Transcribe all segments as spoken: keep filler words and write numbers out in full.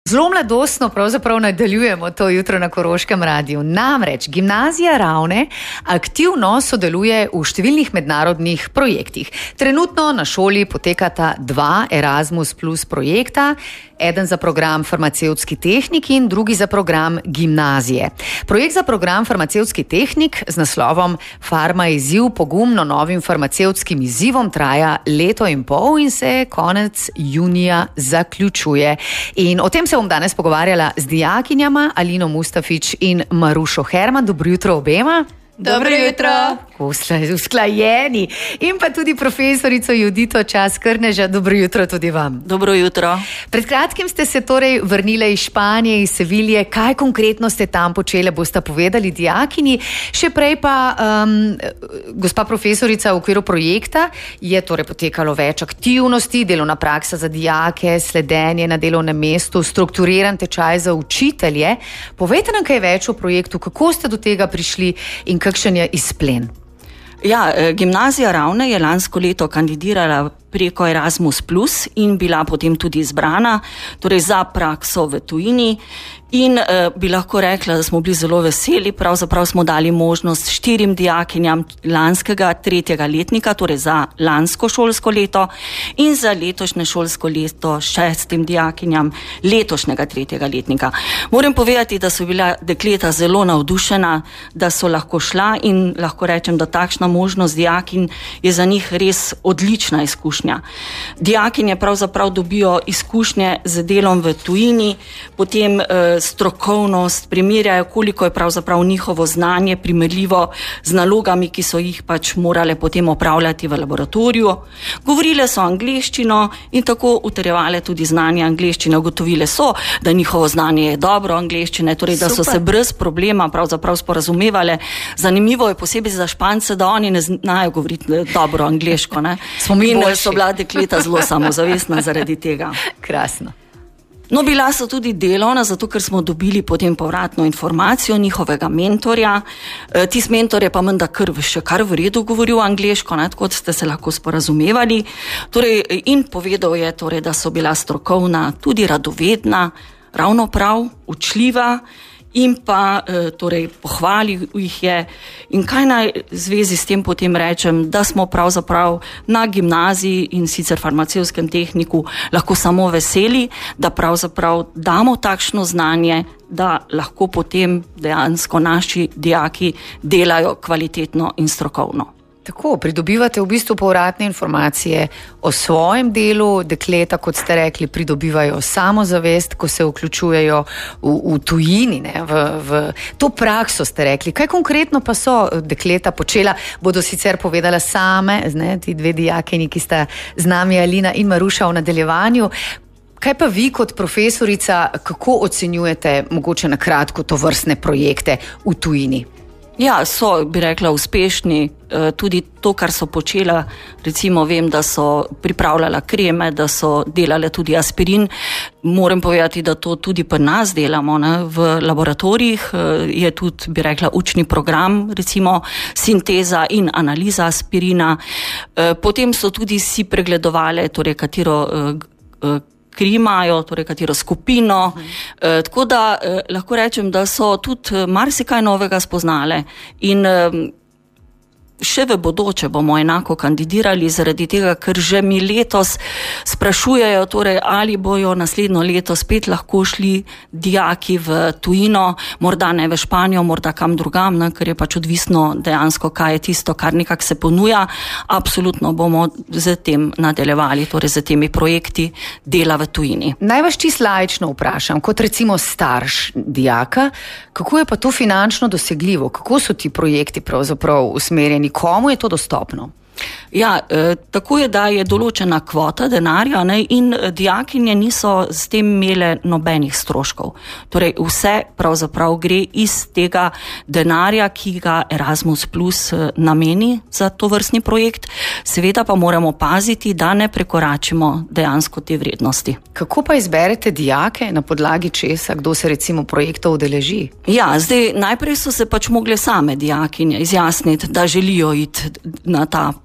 Zelo mladostno pravzaprav nadaljujemo to jutro na Koroškem radiju. Namreč Gimnazija Ravne aktivno sodeluje v številnih mednarodnih projektih. Trenutno na šoli potekata dva Erasmus plus projekta, eden za program farmacevtski tehnik in drugi za program gimnazije. Projekt za program farmacevtski tehnik z naslovom Farma izziv pogumno novim farmacevtskim izzivom traja leto in pol in se konec junija zaključuje. In o tem se bom danes pogovarjala z dijakinjama Alino Mustafič in Marušo Herman. Dobro jutro obema. Dobro jutro. Usklajeni. In pa tudi profesorico Judito Čas-Krneža. Dobro jutro tudi vam. Dobro jutro. Pred kratkim ste se torej vrnile iz Španije, iz Sevilje. Kaj konkretno ste tam počele, boste povedali dijakini. Še prej pa, um, gospa profesorica, v okviru projekta je torej potekalo več aktivnosti, delovna praksa za dijake, sledenje na delovnem mestu, strukturiran tečaj za učitelje. Povejte nam kaj več o projektu, kako ste do tega prišli in kakšen je izplen? Ja, Gimnazija Ravne je lansko leto kandidirala preko Erasmus plus in bila potem tudi izbrana, torej za prakso v tujini. In eh, bi lahko rekla, da smo bili zelo veseli, pravzaprav smo dali možnost štirim dijakinjam lanskega tretjega letnika, torej za lansko šolsko leto in za letošnje šolsko leto šestim dijakinjam letošnjega tretjega letnika. Moram povedati, da so bila dekleta zelo navdušena, da so lahko šla in lahko rečem, da takšna možnost dijakinj je za njih res odlična izkušnja. Dijakinje pravzaprav dobijo izkušnje z delom v tujini, potem eh, strokovnost, primerjajo, koliko je pravzaprav njihovo znanje primerljivo z nalogami, ki so jih pač morale potem opravljati v laboratoriju. Govorile so angleščino in tako utrjevale tudi znanje angleščine. Ugotovile so, da njihovo znanje je dobro angleščine, torej da so se brez problema pravzaprav sporazumevale. Zanimivo je posebej za Špance, da oni ne znajo govoriti dobro angleško. Ne? In so bila dekleta zelo samozavestna zaradi tega. Krasno. No, bila so tudi delovna, zato ker smo dobili potem povratno informacijo njihovega mentorja. E, tis mentor je pa menda kar, še kar v redu govoril angleško, ne, kot ste se lahko sporazumevali. Torej, in povedal je, torej, da so bila strokovna, tudi radovedna, ravno prav, učljiva in pa e, torej, pohvalil jih je. In kaj naj zvezi s tem potem rečem, da smo pravzaprav na gimnaziji in sicer farmacevtskem tehniku lahko samo veseli, da pravzaprav damo takšno znanje, da lahko potem dejansko naši dijaki delajo kvalitetno in strokovno. Tako, pridobivate v bistvu povratne informacije o svojem delu, dekleta, kot ste rekli, pridobivajo samozavest, ko se vključujejo v, v tujini, ne, v, v to prakso ste rekli. Kaj konkretno pa so dekleta počela, bodo sicer povedala same, ne, ti dve dijakini, ki sta z nami, Alina in Maruša, v nadaljevanju. Kaj pa vi kot profesorica, kako ocenjujete mogoče na kratko to vrstne projekte v tujini? Ja, so, bi rekla, uspešni. Tudi to, kar so počela, recimo vem, da so pripravljala kreme, da so delale tudi aspirin. Moram povedati, da to tudi pri nas delamo, ne? V laboratorijih je tudi, bi rekla, učni program, recimo sinteza in analiza aspirina. Potem so tudi si pregledovali, torej katero ki imajo, torej katero skupino. Uh-huh. E, tako da eh, lahko rečem, da so tudi marsikaj novega spoznale in eh, še v bodoče bomo enako kandidirali zaradi tega, ker že mi letos sprašujejo, torej, ali bojo naslednjo leto spet lahko šli dijaki v tujino, morda ne v Španijo, morda kam drugam, ne, ker je pač odvisno dejansko, kaj je tisto, kar nekako se ponuja. Absolutno bomo z tem nadaljevali, torej z temi projekti dela v tujini. Naj vas čisto laično vprašam, kot recimo starš dijaka, kako je pa to finančno dosegljivo? Kako so ti projekti pravzaprav usmerjeni? Komu je to dostopno? Ja, eh, tako je, da je določena kvota denarja, ne, in dijakinje niso s tem imele nobenih stroškov. Torej, vse pravzaprav gre iz tega denarja, ki ga Erasmus plus eh, nameni za to vrstni projekt. Seveda pa moramo paziti, da ne prekoračimo dejansko te vrednosti. Kako pa izberete dijake, na podlagi česa, kdo se recimo projektov udeleži? Ja, zdaj najprej so se pač mogle same dijakinje izjasniti, da želijo iti na ta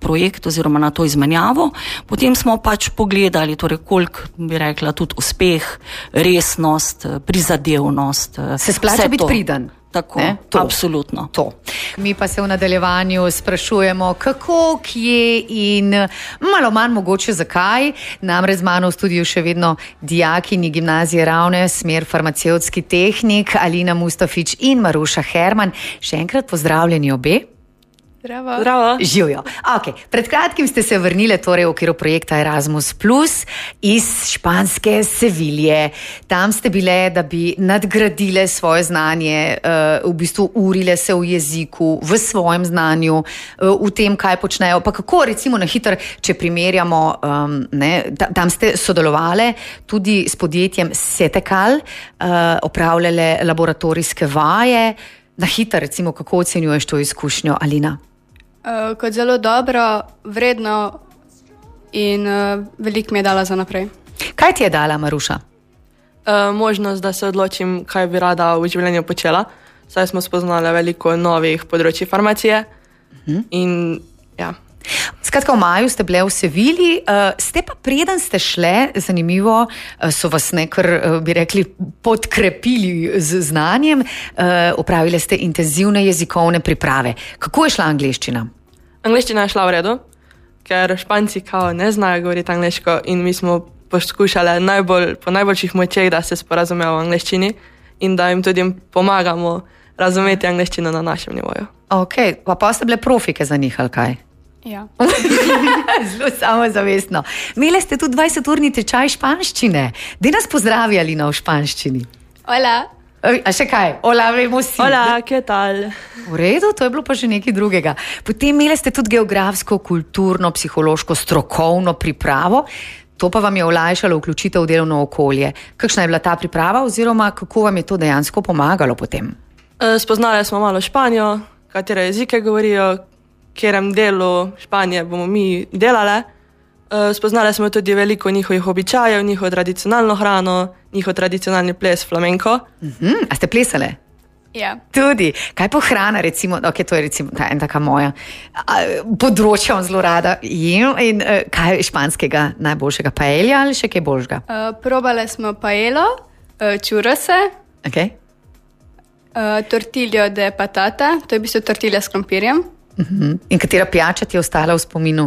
projekt oziroma na to izmenjavo. Potem smo pač pogledali, torej koliko bi rekla tudi uspeh, resnost, prizadevnost. Se splača biti priden. Tako, ne, to, absolutno. To. Mi pa se v nadaljevanju sprašujemo, kako, kje in malo manj mogoče zakaj. Namreč z mano v studiu še vedno dijakinji Gimnazije Ravne, smer farmacevtski tehnik, Alina Mustafič in Maruša Herman. Še enkrat pozdravljeni obe. Zdravo. Zdravo. Živijo. Okay. Pred kratkim ste se vrnile torej v okviru projekta Erasmus plus iz španske Sevilje. Tam ste bile, da bi nadgradile svoje znanje, v bistvu urile se v jeziku, v svojem znanju, v tem, kaj počnejo. Pa kako recimo na hitro, če primerjamo, ne, tam ste sodelovali tudi s podjetjem Setekal, opravljale laboratorijske vaje. Na hitro recimo, kako ocenjuješ to izkušnjo, Alina? Uh, kot zelo dobro, vredno in uh, veliko mi je dala za naprej. Kaj ti je dala, Maruša? Uh, možnost, da se odločim, kaj bi rada v življenju počela. Saj smo spoznali veliko novih področji farmacije. Uh-huh. In ja. Skratka, v maju ste bile v Sevilji, uh, ste pa preden ste šle, zanimivo, uh, so vas nekar, uh, bi rekli, podkrepili z znanjem, uh, opravili ste intenzivne jezikovne priprave. Kako je šla angleščina? Angleščina je šla v redu, ker Španci kao ne znajo govoriti angleško in mi smo poskušali najbolj, po najboljših močeh, da se sporazumejo v angleščini in da jim tudi pomagamo razumeti angleščino na našem nivoju. Ok, pa pa ste bile profike za njih, ali kaj? Ja. Zelo samozavestno. Imeli ste tudi dvajseturni tečaj španščine. Daj nas pozdravi, Alina, v španščini. Hola. A še kaj? Hola, vemo si. Hola, ¿qué tal? V redu, to je bilo pa že nekaj drugega. Potem imeli ste tudi geografsko, kulturno, psihološko, strokovno pripravo. To pa vam je olajšalo vključitev v delovno okolje. Kakšna je bila ta priprava oziroma kako vam je to dejansko pomagalo potem? Spoznali smo malo Španijo, katere jezike govorijo, kjerem delu Španije bomo mi delali. Spoznali smo tudi veliko njihovih običajev, njihovo tradicionalno hrano, njihov tradicionalni ples flamenko. Uh-huh. A ste plesale? Ja. Tudi. Kaj pa hrana, recimo, ok, to je recimo ta en taka moja področja, zelo rada jem. In uh, kaj je španskega najboljšega? Paella ali še kaj boljšega? Uh, probale smo paelo, uh, churrose, okay. uh, tortillo de patata, to je v bistvu tortilja s krompirjem. Uh-huh. In katera pijača ti je ostala v spominu?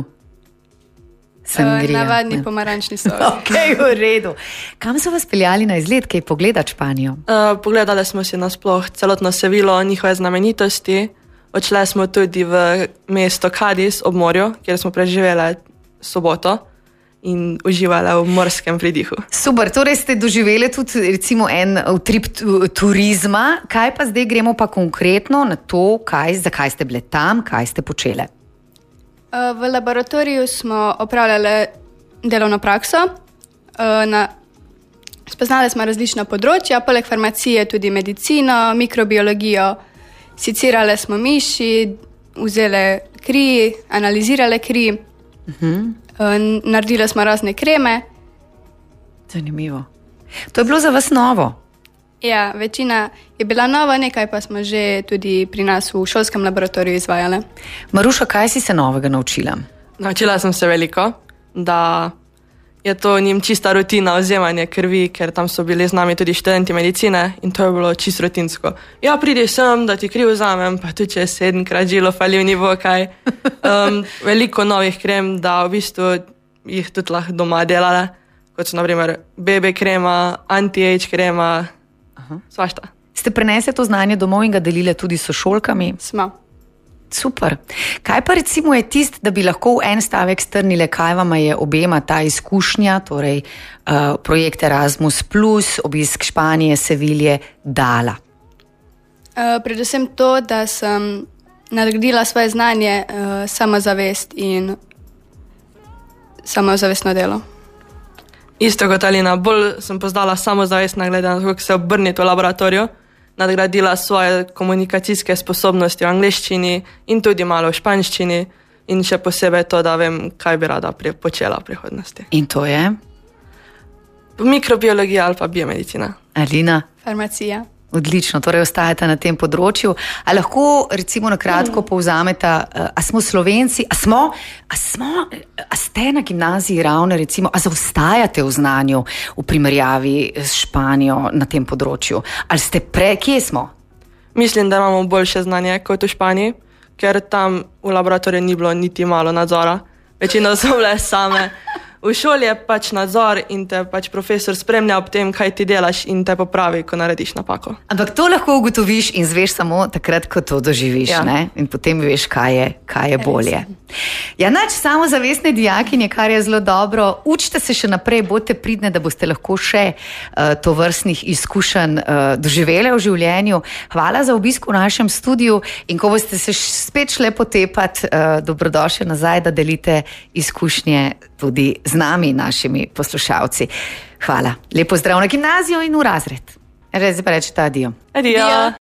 Sangria. Uh, navadni pomarančni sok. Ok, v redu. Kam so vas peljali na izlet, kaj pogledati Španijo? Uh, pogledali smo si nasploh celotno Sevilo, njihove znamenitosti. Odšli smo tudi v mesto Cadiz ob morju, kjer smo preživeli soboto in uživali v morskem pridihu. Super, torej ste doživeli tudi recimo en utrip turizma. Kaj pa zdaj gremo pa konkretno na to, kaj, zakaj ste bile tam, kaj ste počele? V laboratoriju smo opravljali delovno prakso. Na, spoznali smo različna področja, poleg farmacije tudi medicino, mikrobiologijo. Secirali smo miši, vzeli kri, analizirali kri. Uh-huh. Naredili smo razne kreme. Zanimivo. To je bilo za vas novo? Ja, večina je bila nova, nekaj pa smo že tudi pri nas v šolskem laboratoriju izvajali. Maruša, kaj si se novega naučila? Naučila sem se veliko, da je to njim čista rutina vzemanje krvi, ker tam so bili z nami tudi študenti medicine in to je bilo čisto rutinsko. Ja, pridi sem, da ti kri vzamem, pa tudi če sedemkrat žilo falil ni bo kaj. Um, veliko novih krem, da v bistvu jih tudi lahko doma delale, kot so na primer B B krema, anti-age krema, aha, svašta. Ste prenesli to znanje domov in ga delile tudi s sošolkami? Smo. Super. Kaj pa recimo je tist, da bi lahko v en stavek strnile, kaj vam je obema ta izkušnja, torej uh, projekt Erasmus plus, obisk Španije, Sevilje, dala? Uh, predvsem to, da sem nadgradila svoje znanje, uh, samozavest in samozavestno delo. Isto kot Alina, bolj sem poznala samozavestna glede na to, kako se obrniti v laboratoriju, nadgradila svoje komunikacijske sposobnosti v angleščini in tudi malo v španščini in še posebej to, da vem, kaj bi rada počela v prihodnosti. In to je? Mikrobiologija ali pa biomedicina. Alina? Farmacija. Odlično, torej ostajate na tem področju. A lahko recimo na kratko povzamete, a smo Slovenci, a smo, a smo, a ste na gimnaziji Ravne recimo, a zaostajate v znanju v primerjavi s Španijo na tem področju? Ali ste pre, kje smo? Mislim, da imamo boljše znanje kot v Španiji, ker tam v laboratoriju ni bilo niti malo nadzora. Večino so bile same. V šoli je pač nadzor in te pač profesor spremlja ob tem, kaj ti delaš in te popravi, ko narediš napako. Ampak to lahko ugotoviš in zveš samo takrat, ko to doživiš, ja. Ne? In potem veš, kaj je, kaj je bolje. Ja, nač samozavestne dijakinje, kar je zelo dobro. Učite se še naprej, bodite pridne, da boste lahko še uh, tovrstnih izkušenj uh, doživele v življenju. Hvala za obisk v našem studiu in ko boste se spet šle potepat, uh, dobrodošli nazaj, da delite izkušnje tudi z nami, našimi poslušalci. Hvala. Lepo zdrav na gimnazijo in v razred. Zdaj pa rečete adijo. Adijo.